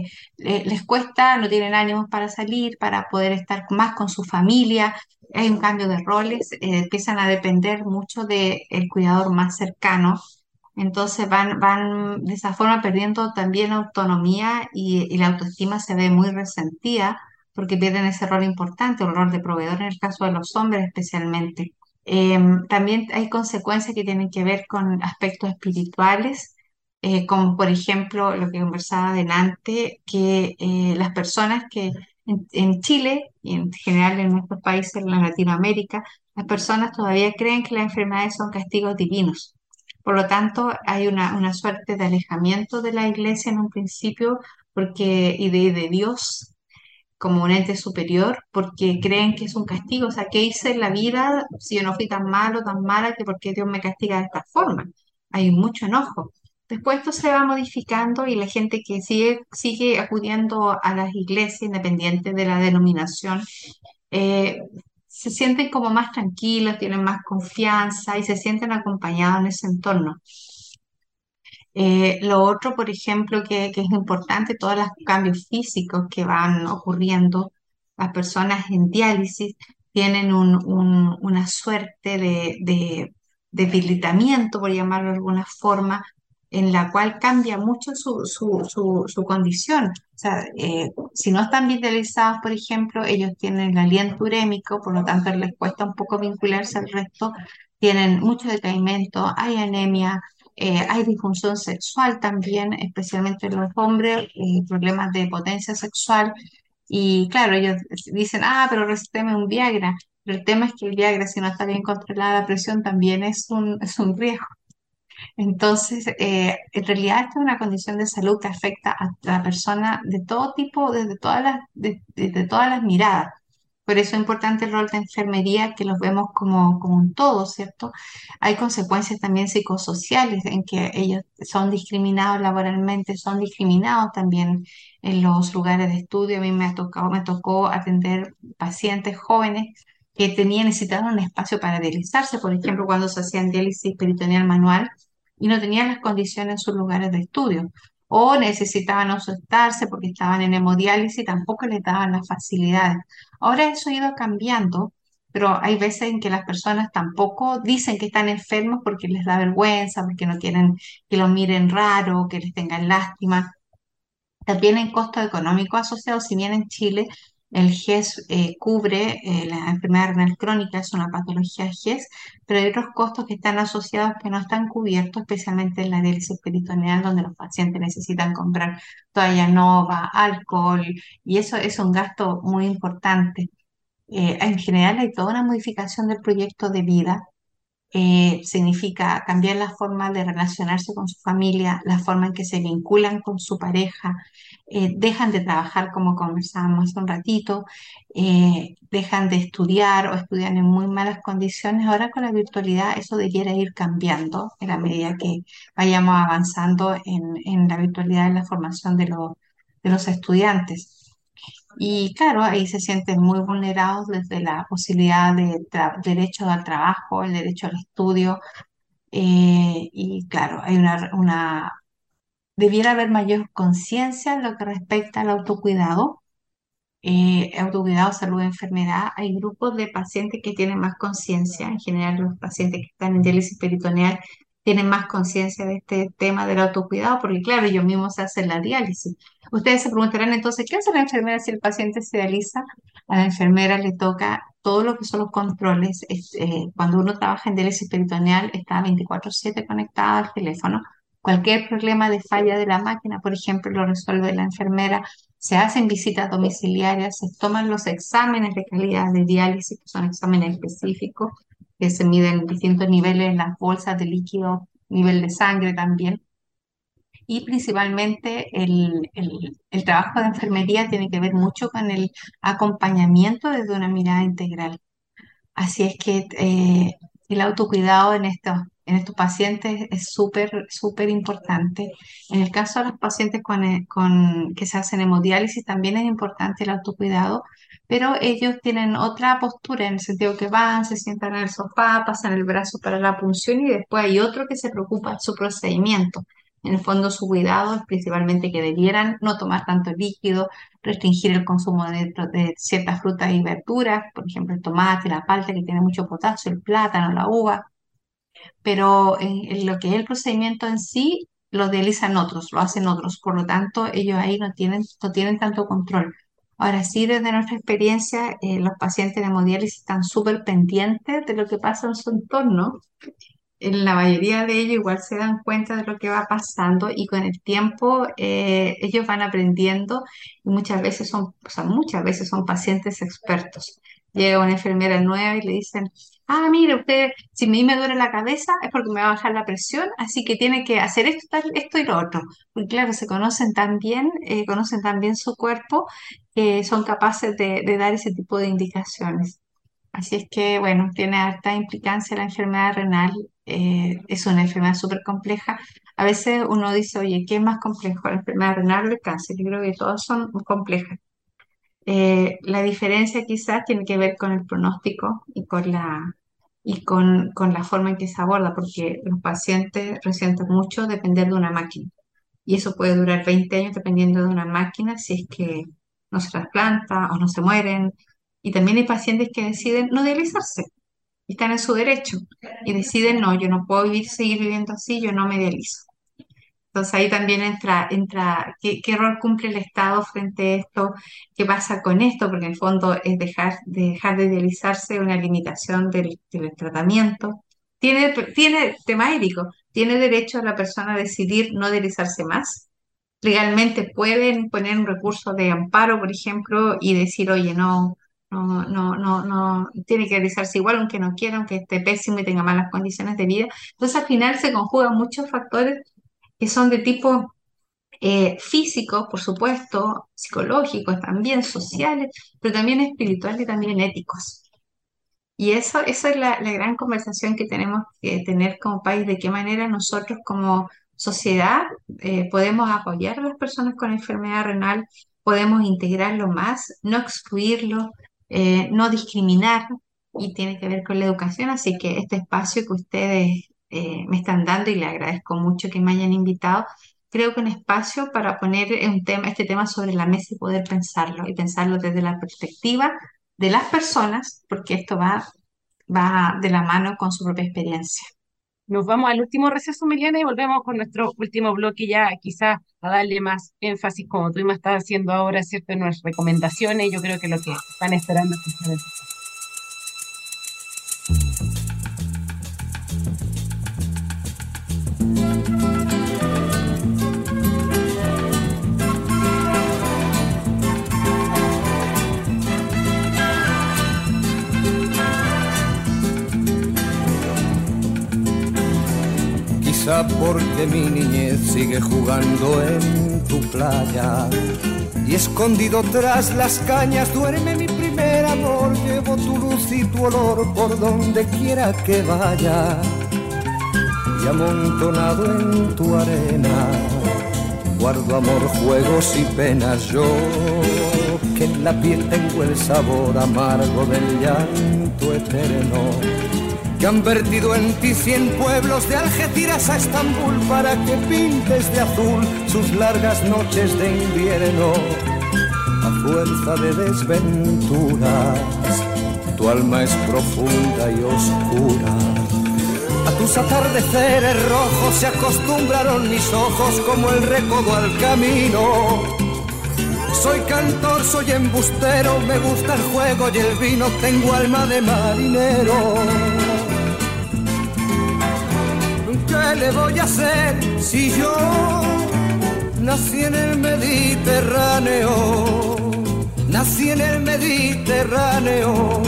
les cuesta, no tienen ánimos para salir, para poder estar más con su familia, hay un cambio de roles, empiezan a depender mucho del cuidador más cercano, entonces van de esa forma perdiendo también autonomía y la autoestima se ve muy resentida porque pierden ese rol importante, el rol de proveedor en el caso de los hombres especialmente. También hay consecuencias que tienen que ver con aspectos espirituales, como por ejemplo lo que conversaba delante, que las personas que en Chile y en general en nuestros países, en Latinoamérica, las personas todavía creen que las enfermedades son castigos divinos. Por lo tanto, hay una suerte de alejamiento de la iglesia en un principio y de Dios como un ente superior porque creen que es un castigo. O sea, ¿qué hice en la vida si yo no fui tan malo, tan mala, que por qué Dios me castiga de esta forma? Hay mucho enojo. Después esto se va modificando y la gente que sigue acudiendo a las iglesias, independiente de la denominación, eh, se sienten como más tranquilos, tienen más confianza y se sienten acompañados en ese entorno. Lo otro, por ejemplo, que es importante, todos los cambios físicos que van ocurriendo, las personas en diálisis tienen una suerte de debilitamiento, por llamarlo de alguna forma, en la cual cambia mucho su condición. O sea, si no están vitalizados, por ejemplo, ellos tienen el aliento urémico, por lo tanto les cuesta un poco vincularse al resto, tienen mucho decaimiento, hay anemia, hay disfunción sexual también, especialmente en los hombres, problemas de potencia sexual. Y claro, ellos dicen, pero recéteme un Viagra. Pero el tema es que el Viagra, si no está bien controlada la presión, también es un riesgo. Entonces, en realidad esta es una condición de salud que afecta a la persona de todo tipo, desde todas las miradas. Por eso es importante el rol de enfermería, que los vemos como un todo, ¿cierto? Hay consecuencias también psicosociales en que ellos son discriminados laboralmente, son discriminados también en los lugares de estudio. A mí me tocó atender pacientes jóvenes que necesitaban un espacio para dializarse, por ejemplo, cuando se hacían diálisis peritoneal manual y no tenían las condiciones en sus lugares de estudio. O necesitaban ausentarse porque estaban en hemodiálisis y tampoco les daban las facilidades. Ahora eso ha ido cambiando, pero hay veces en que las personas tampoco dicen que están enfermos porque les da vergüenza, porque no quieren que los miren raro, que les tengan lástima. También hay costos económicos asociados, si bien en Chile el GES cubre la enfermedad renal crónica, es una patología GES, pero hay otros costos que están asociados que no están cubiertos, especialmente en la diálisis peritoneal, donde los pacientes necesitan comprar toalla nova, alcohol, y eso es un gasto muy importante. En general hay toda una modificación del proyecto de vida, significa cambiar la forma de relacionarse con su familia, la forma en que se vinculan con su pareja, dejan de trabajar como conversábamos hace un ratito, dejan de estudiar o estudian en muy malas condiciones. Ahora con la virtualidad eso debiera ir cambiando en la medida que vayamos avanzando en la virtualidad en la formación de los estudiantes. Y claro, ahí se sienten muy vulnerados desde la posibilidad de derecho al trabajo, el derecho al estudio. Y claro, debiera haber mayor conciencia en lo que respecta al autocuidado. Autocuidado, salud, enfermedad. Hay grupos de pacientes que tienen más conciencia. En general, los pacientes que están en diálisis peritoneal tienen más conciencia de este tema del autocuidado, porque claro, ellos mismos se hacen la diálisis. Ustedes se preguntarán entonces, ¿qué hace la enfermera si el paciente se dializa? A la enfermera le toca todo lo que son los controles. Cuando uno trabaja en diálisis peritoneal, está 24/7 conectada al teléfono. Cualquier problema de falla de la máquina, por ejemplo, lo resuelve la enfermera. Se hacen visitas domiciliarias, se toman los exámenes de calidad de diálisis, que son exámenes específicos, que se miden distintos niveles en las bolsas de líquido, nivel de sangre también. Y principalmente el trabajo de enfermería tiene que ver mucho con el acompañamiento desde una mirada integral. Así es que el autocuidado en estos pacientes es súper, súper importante. En el caso de los pacientes que se hacen hemodiálisis también es importante el autocuidado, pero ellos tienen otra postura en el sentido que van, se sientan en el sofá, pasan el brazo para la punción y después hay otro que se preocupa de su procedimiento. En el fondo, su cuidado es principalmente que debieran no tomar tanto líquido, restringir el consumo de ciertas frutas y verduras, por ejemplo, el tomate, la palta, que tiene mucho potasio, el plátano, la uva, pero en lo que es el procedimiento en sí, lo realizan otros, lo hacen otros, por lo tanto, ellos ahí no tienen tanto control. Ahora sí, desde nuestra experiencia, los pacientes de hemodiálisis están súper pendientes de lo que pasa en su entorno. En la mayoría de ellos igual se dan cuenta de lo que va pasando y con el tiempo ellos van aprendiendo y muchas veces son pacientes expertos. Llega una enfermera nueva y le dicen, mire, usted, si a mí me duele la cabeza es porque me va a bajar la presión, así que tiene que hacer esto, esto y lo otro. Porque claro, se conocen tan bien su cuerpo que son capaces de dar ese tipo de indicaciones. Así es que, bueno, tiene harta implicancia la enfermedad renal. Es una enfermedad súper compleja. A veces uno dice, oye, ¿qué es más complejo, la enfermedad renal o el cáncer? Yo creo que todas son complejas. La diferencia quizás tiene que ver con el pronóstico y con la forma en que se aborda, porque los pacientes resienten mucho depender de una máquina. Y eso puede durar 20 años dependiendo de una máquina, si es que no se trasplanta o no se mueren. Y también hay pacientes que deciden no dializarse, y están en su derecho, y deciden, no, yo no puedo seguir viviendo así, yo no me dializo. Entonces ahí también entra qué rol cumple el Estado frente a esto, qué pasa con esto, porque en el fondo es dejar de dializarse una limitación del tratamiento. Tiene tema ético, tiene derecho a la persona a decidir no dializarse más. Legalmente pueden poner un recurso de amparo, por ejemplo, y decir, oye, no, no, no, no, no, tiene que realizarse igual, aunque no quiera, aunque esté pésimo y tenga malas condiciones de vida. Entonces, al final se conjugan muchos factores que son de tipo físico, por supuesto, psicológicos, también sociales, pero también espirituales y también éticos. Y eso es la gran conversación que tenemos que tener como país, de qué manera nosotros como sociedad podemos apoyar a las personas con enfermedad renal, podemos integrarlo más, no excluirlo, no discriminar, y tiene que ver con la educación. Así que este espacio que ustedes me están dando, y le agradezco mucho que me hayan invitado, creo que un espacio para poner este tema sobre la mesa y pensarlo desde la perspectiva de las personas, porque esto va de la mano con su propia experiencia. Nos vamos al último receso, Emiliana, y volvemos con nuestro último bloque ya quizás a darle más énfasis, como tú me estás haciendo ahora, ¿cierto?, en nuestras recomendaciones. Yo creo que lo que están esperando es escuchar eso. Porque mi niñez sigue jugando en tu playa y escondido tras las cañas duerme mi primer amor. Llevo tu luz y tu olor por donde quiera que vaya, y amontonado en tu arena guardo amor, juegos y penas. Yo que en la piel tengo el sabor amargo del llanto eterno, que han vertido en ti 100 pueblos de Algeciras a Estambul para que pintes de azul sus largas noches de invierno. A fuerza de desventuras, tu alma es profunda y oscura. A tus atardeceres rojos se acostumbraron mis ojos como el recodo al camino. Soy cantor, soy embustero, me gusta el juego y el vino, tengo alma de marinero. ¿Qué le voy a hacer si yo nací en el Mediterráneo? Nací en el Mediterráneo.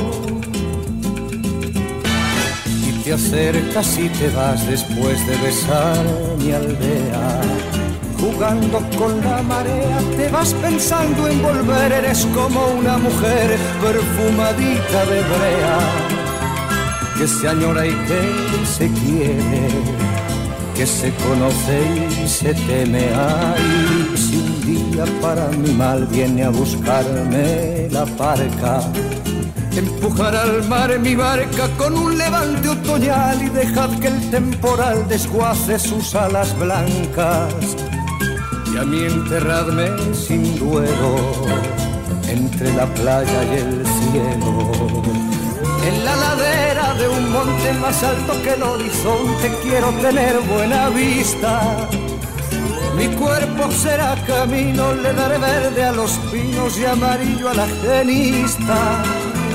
Y te acercas y te vas después de besar mi aldea. Jugando con la marea, te vas pensando en volver, eres como una mujer perfumadita de brea, que se añora y que se quiere, que se conoce y se teme. Ay, si un día para mi mal viene a buscarme la parca, empujar al mar mi barca con un levante otoñal y dejad que el temporal desguace sus alas blancas. Y a mí enterradme sin duelo entre la playa y el cielo. En la ladera de un monte más alto que el horizonte quiero tener buena vista. Mi cuerpo será camino, le daré verde a los pinos y amarillo a la genista.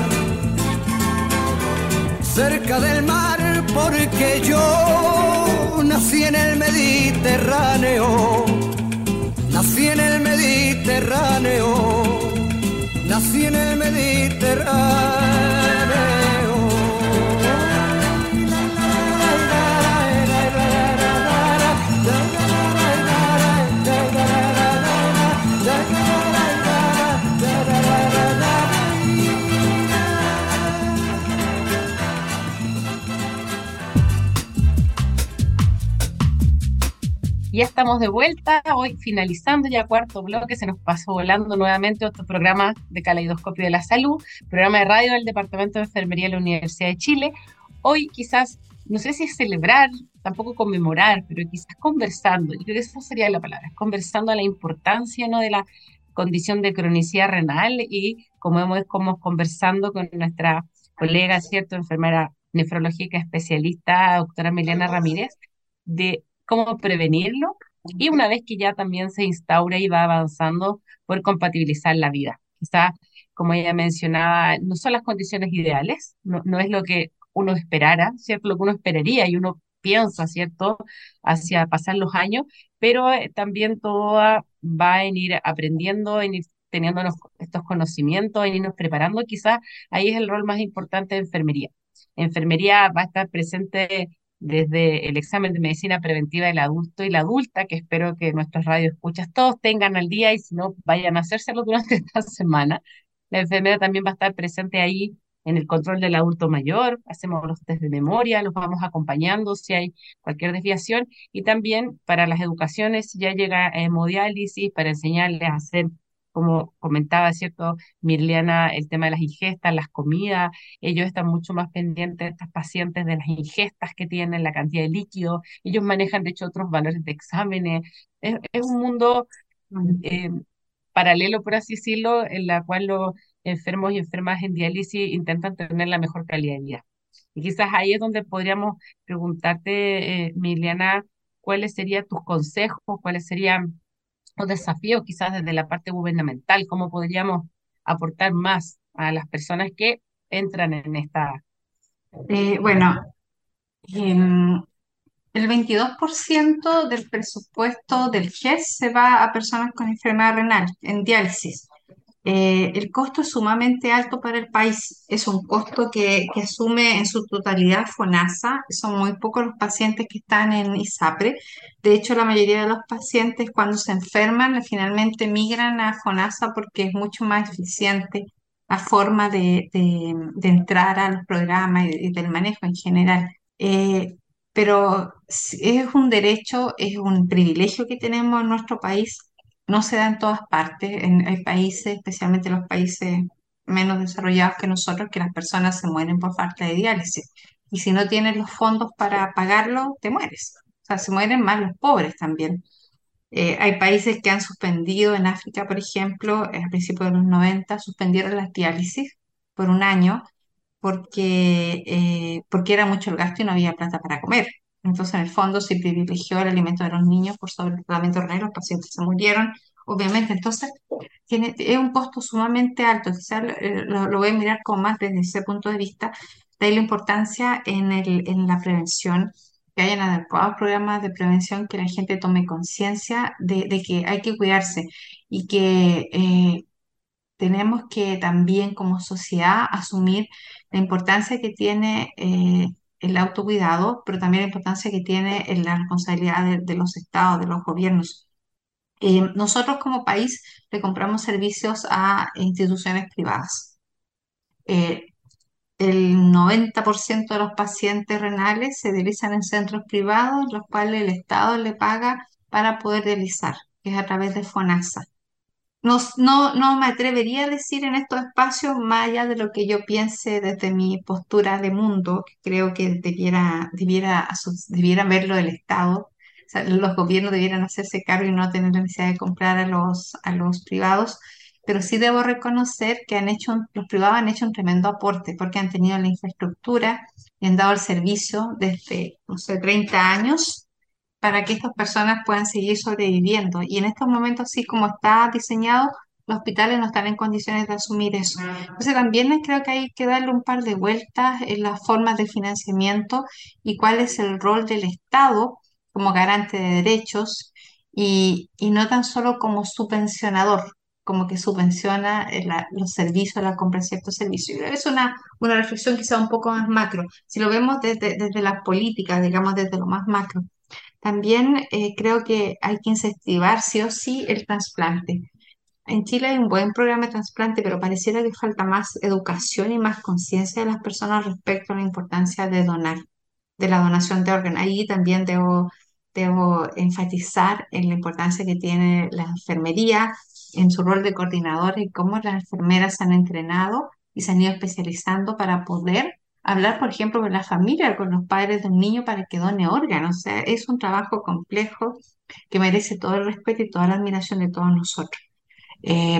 Cerca del mar porque yo nací en el Mediterráneo. Nací en el Mediterráneo, nací en el Mediterráneo. Ya estamos de vuelta, hoy finalizando ya cuarto bloque, se nos pasó volando nuevamente otro programa de Caleidoscopio de la Salud, programa de radio del Departamento de Enfermería de la Universidad de Chile. Hoy quizás, no sé si es celebrar, tampoco conmemorar, pero quizás conversando, yo creo que esa sería la palabra, conversando a la importancia, ¿no?, de la condición de cronicidad renal y como hemos conversando con nuestra colega, ¿cierto?, enfermera nefrológica especialista, doctora Emiliana Ramírez, de cómo prevenirlo y una vez que ya también se instaura y va avanzando, poder compatibilizar la vida. Quizás, como ella mencionaba, no son las condiciones ideales, no es lo que uno esperara, ¿cierto? Lo que uno esperaría y uno piensa, ¿cierto?, hacia pasar los años, pero también todo va en ir aprendiendo, en ir teniendo estos conocimientos, en irnos preparando. Quizás ahí es el rol más importante de enfermería. Enfermería va a estar presente desde el examen de medicina preventiva del adulto y la adulta, que espero que nuestros radioescuchas todos tengan al día y si no, vayan a hacérselo durante esta semana. La enfermera también va a estar presente ahí en el control del adulto mayor, hacemos los test de memoria, los vamos acompañando si hay cualquier desviación y también para las educaciones, si ya llega hemodiálisis, para enseñarles a hacer, como comentaba, ¿cierto?, Mirliana, el tema de las ingestas, las comidas. Ellos están mucho más pendientes de estas pacientes, de las ingestas que tienen, la cantidad de líquido. Ellos manejan, de hecho, otros valores de exámenes. Es un mundo eh, paralelo, por así decirlo, en la cual los enfermos y enfermas en diálisis intentan tener la mejor calidad de vida. Y quizás ahí es donde podríamos preguntarte, Miliana, cuáles serían tus consejos, cuáles serían los desafíos quizás desde la parte gubernamental, cómo podríamos aportar más a las personas que entran en esta. Bueno, em, el 22% del presupuesto del GES se va a personas con enfermedad renal en diálisis. El costo es sumamente alto para el país. Es un costo que asume en su totalidad FONASA. Son muy pocos los pacientes que están en ISAPRE. De hecho, la mayoría de los pacientes cuando se enferman finalmente migran a FONASA porque es mucho más eficiente la forma de entrar a los programas y del manejo en general. Pero es un derecho, es un privilegio que tenemos en nuestro país. No se da en todas partes. Hay países, especialmente los países menos desarrollados que nosotros, que las personas se mueren por falta de diálisis. Y si no tienes los fondos para pagarlo, te mueres. O sea, se mueren más los pobres también. Hay países que han suspendido, en África, por ejemplo, a principios de los 90, suspendieron las diálisis por un año porque era mucho el gasto y no había plata para comer. Entonces, en el fondo, se privilegió el alimento de los niños por sobre el tratamiento renal, los pacientes se murieron, obviamente. Entonces, es un costo sumamente alto. Quizás lo voy a mirar con más desde ese punto de vista. De ahí la importancia en la prevención, que hayan adecuados programas de prevención, que la gente tome conciencia de que hay que cuidarse y que tenemos que también como sociedad asumir la importancia que tiene el autocuidado, pero también la importancia que tiene en la responsabilidad de los estados, de los gobiernos. Nosotros como país le compramos servicios a instituciones privadas. Eh, el 90% de los pacientes renales se realizan en centros privados, los cuales el Estado le paga para poder realizar, que es a través de FONASA. No me atrevería a decir en estos espacios, más allá de lo que yo piense desde mi postura de mundo, que creo que debiera verlo el Estado. O sea, los gobiernos debieran hacerse cargo y no tener la necesidad de comprar a los privados, pero sí debo reconocer que los privados han hecho un tremendo aporte porque han tenido la infraestructura y han dado el servicio desde, no sé, 30 años para que estas personas puedan seguir sobreviviendo. Y en estos momentos, así como está diseñado, los hospitales no están en condiciones de asumir eso. Entonces también creo que hay que darle un par de vueltas en las formas de financiamiento y cuál es el rol del Estado como garante de derechos y no tan solo como subvencionador, como que subvenciona los servicios, la compra de ciertos servicios. Yo creo que es una reflexión quizá un poco más macro. Si lo vemos desde las políticas, digamos, desde lo más macro. También creo que hay que incentivar sí o sí el trasplante. En Chile hay un buen programa de trasplante, pero pareciera que falta más educación y más conciencia de las personas respecto a la importancia de donar, de la donación de órganos. Ahí también debo enfatizar en la importancia que tiene la enfermería en su rol de coordinador y cómo las enfermeras se han entrenado y se han ido especializando para poder hablar, por ejemplo, con la familia, con los padres de un niño para que done órganos. O sea, es un trabajo complejo que merece todo el respeto y toda la admiración de todos nosotros. Eh,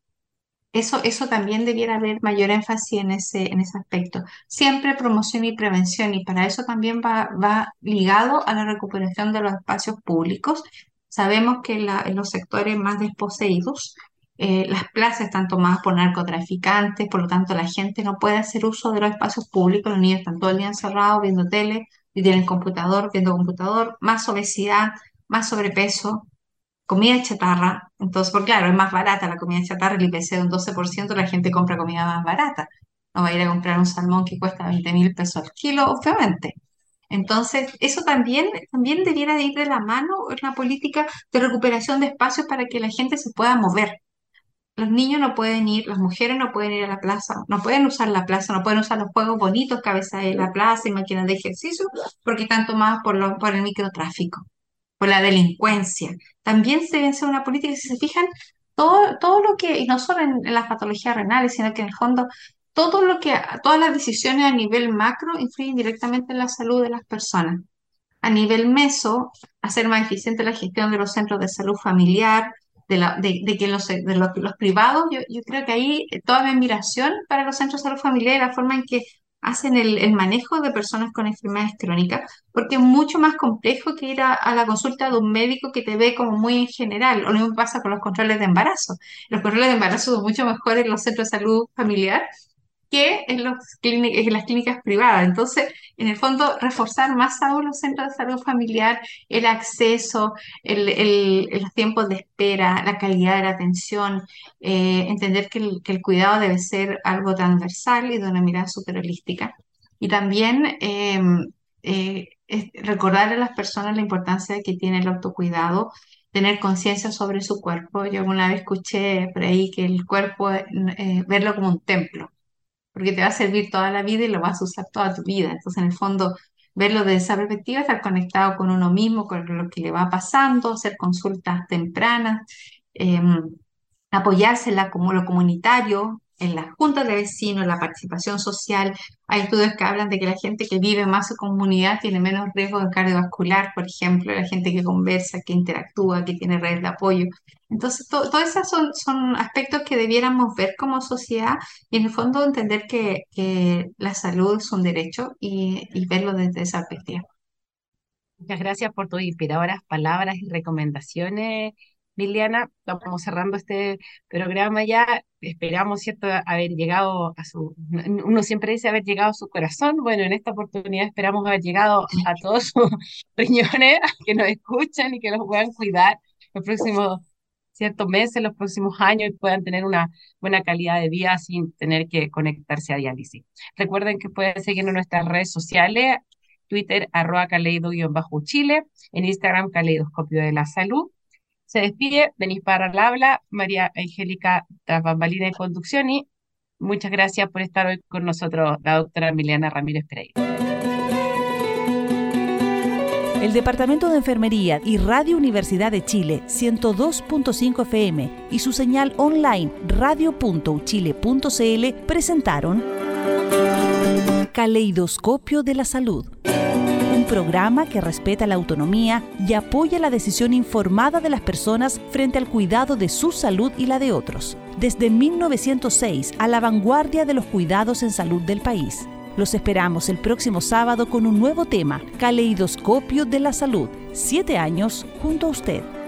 eso también debiera haber mayor énfasis en ese aspecto. Siempre promoción y prevención, y para eso también va ligado a la recuperación de los espacios públicos. Sabemos que en los sectores más desposeídos, las plazas están tomadas por narcotraficantes, por lo tanto la gente no puede hacer uso de los espacios públicos, los niños están todo el día encerrados viendo tele y tienen computador, viendo computador, más obesidad, más sobrepeso, comida chatarra. Entonces, porque claro, es más barata la comida chatarra, el IPC de un 12%, la gente compra comida más barata. No va a ir a comprar un salmón que cuesta 20.000 pesos al kilo, obviamente. Entonces, eso también debiera de ir de la mano en la política de recuperación de espacios para que la gente se pueda mover. Los niños no pueden ir, las mujeres no pueden ir a la plaza, no pueden usar la plaza, no pueden usar los juegos bonitos que a veces hay en la plaza y máquinas de ejercicio porque están tomadas por el microtráfico, por la delincuencia. También se debe hacer una política, si se fijan, todo lo que, y no solo en las patologías renales, sino que en el fondo, todas las decisiones a nivel macro influyen directamente en la salud de las personas. A nivel meso, hacer más eficiente la gestión de los centros de salud familiar, de que los privados, yo creo que ahí toda mi admiración para los centros de salud familiar y la forma en que hacen el manejo de personas con enfermedades crónicas, porque es mucho más complejo que ir a la consulta de un médico que te ve como muy en general, o lo mismo pasa con los controles de embarazo. Los controles de embarazo son mucho mejores en los centros de salud familiar que en las clínicas privadas. Entonces, en el fondo, reforzar más aún los centros de salud familiar, el acceso, los tiempos de espera, la calidad de la atención, entender que el cuidado debe ser algo transversal y de una mirada súper holística. Y también recordar a las personas la importancia que tiene el autocuidado, tener conciencia sobre su cuerpo. Yo alguna vez escuché por ahí que el cuerpo, verlo como un templo, porque te va a servir toda la vida y lo vas a usar toda tu vida. Entonces, en el fondo, verlo desde esa perspectiva, estar conectado con uno mismo, con lo que le va pasando, hacer consultas tempranas, eh, apoyarse en lo comunitario, en las juntas de vecinos, la participación social. Hay estudios que hablan de que la gente que vive más en comunidad tiene menos riesgo de cardiovascular, por ejemplo, la gente que conversa, que interactúa, que tiene redes de apoyo. Entonces, todos esos son aspectos que debiéramos ver como sociedad y en el fondo entender que la salud es un derecho y verlo desde esa perspectiva. Muchas gracias por tus inspiradoras palabras y recomendaciones, Liliana. Estamos cerrando este programa ya. Esperamos, ¿cierto?, haber llegado a su... Uno siempre dice haber llegado a su corazón. Bueno, en esta oportunidad esperamos haber llegado a todos sus riñones, que nos escuchan y que los puedan cuidar los próximos ciertos meses, los próximos años, y puedan tener una buena calidad de vida sin tener que conectarse a diálisis. Recuerden que pueden seguirnos en nuestras redes sociales, Twitter, @caleido_Chile, en Instagram, Caleidoscopio de la Salud. Se despide Denise Parra al habla, María Angélica tras bambalina en conducción, y muchas gracias por estar hoy con nosotros, la doctora Emiliana Ramírez Pereira. El Departamento de Enfermería y Radio Universidad de Chile 102.5 FM y su señal online radio.uchile.cl presentaron Caleidoscopio de la Salud, un programa que respeta la autonomía y apoya la decisión informada de las personas frente al cuidado de su salud y la de otros. Desde 1906, a la vanguardia de los cuidados en salud del país. Los esperamos el próximo sábado con un nuevo tema, Caleidoscopio de la Salud. 7 años junto a usted.